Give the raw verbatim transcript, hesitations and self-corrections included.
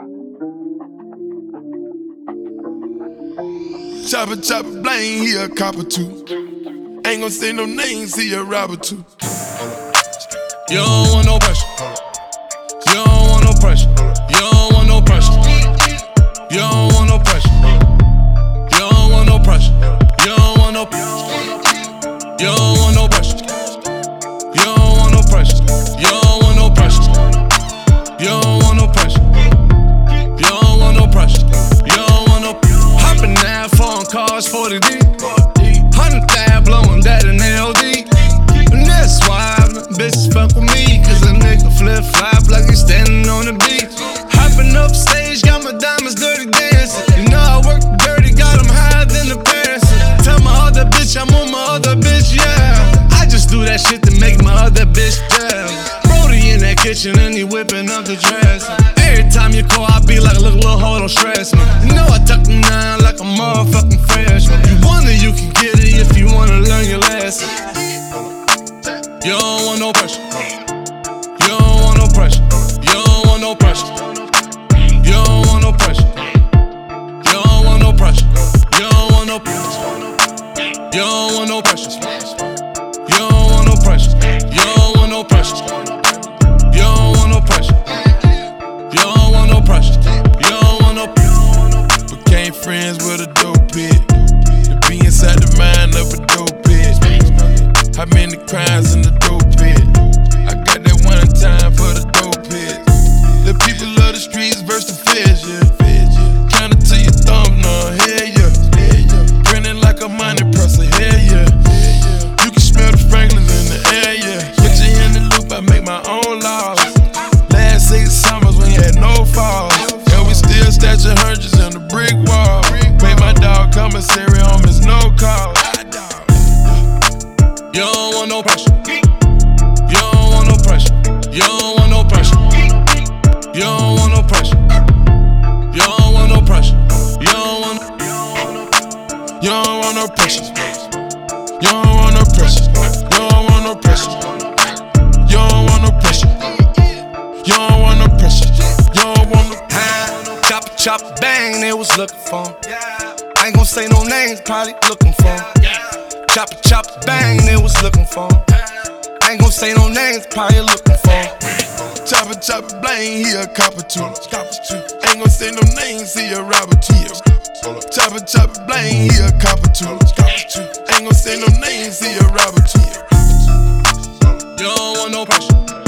Chopper, chopper, blame, he a copper too. Ain't gon' say no names, he a robber too. You don't want no pressure. You don't want no pressure. You don't want no pressure. You don't want no pressure. You don't want no pressure. You don't want no pressure. You don't want no pressure. You don't want no pressure. You don't want no pressure. You don't want no pressure. You don't want no pressure. You don't want no pressure. Hopping that phone calls forty D. Hundred thou blowing that in L D. And that's why bitches fuck with me, cause a nigga flip flop like he's standing on the beach. Hopping up stage, got my diamonds dirty dancing. You know I work dirty, got them higher than the parents. Tell my other bitch I'm on my other bitch, yeah. I just do that shit to make my other bitch jealous. Brody in that kitchen and he whipping up the dress. Every time you call, I be like, look, little hoe, don't stress me. You know I tuck the nine like a motherfucking freshman. You wonder you can get it if you wanna learn your lesson. You don't want no pressure. You don't want no pressure. You don't want no pressure. You don't want no pressure. You don't want no pressure. You don't want no pressure. You don't want no pressure. You don't want no pressure. You don't want no pressure. You don't want no pressure. You don't want no pressure. You don't want no pressure. Became friends with a dope pit. To be inside the mind of a dope pit. How many crimes in the dope pit? I got that one time for the dope pit. The people of the streets versus the feds, yeah. Counting to your thumb, no, hell yeah. Grinning like a money presser, hell yeah. You can smell the Franklin in the air, yeah. Put you in the loop, I make my own laws. Last six summers when you had no falls. And we still stashing hundreds in the brick wall. Pay my dog commissary on his no call. You don't want no pressure. You don't want no pressure. You don't want no pressure. You don't want no pressure. You don't want no pressure. You don't want no. You don't want no pressure. You don't want no pressure. You don't want no pressure. You don't want no pressure. You don't want no pressure. You don't want no pressure. Chop, chop, bang, they was looking for him. I ain't gon' say no names, probably looking for him. Chop, chop, bang, they was looking for him. I ain't gon' say no names, probably looking for him. Chopper, chopper, blame, he a copper too. Ain't gon' say no names, he a robber too. Chopper, chopper, blame, he a copper too. Ain't gon' say no names, he a robber too. You don't want no pressure.